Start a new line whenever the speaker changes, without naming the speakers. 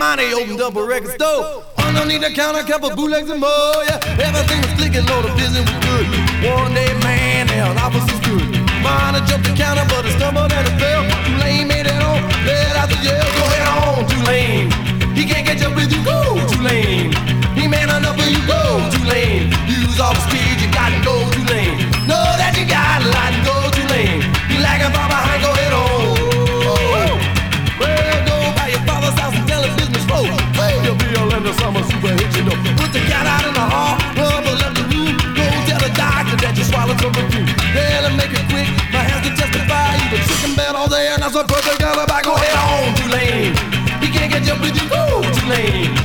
mind, he opened up a record store. Underneath the counter, kept a bootlegs and more, yeah. Everything was clicking, Lord, the business was good. One day, man, the opposite stood. Mine jumped the counter, but it stumbled and it fell. Tulane made it on, let out the yell. Go ahead on, Tulane. He can't catch up with you, go, Tulane. He man enough for you, go, Tulane. Use all the speed, you got to go, Tulane. Know that you got a lot to go, Tulane. You lagging far behind, go ahead on. Well, go by your father's house and tell his business flow. He'll be all in the summer super hit, you know. Put the cat out in the hall, rumble up the room. Go tell the doctor that you swallowed some perfume. Tell him make it quick, my hands can testify. You the chicken bed all day and that's a perfect alibi. Go ahead on, Tulane. He can't catch up with you, go, Tulane.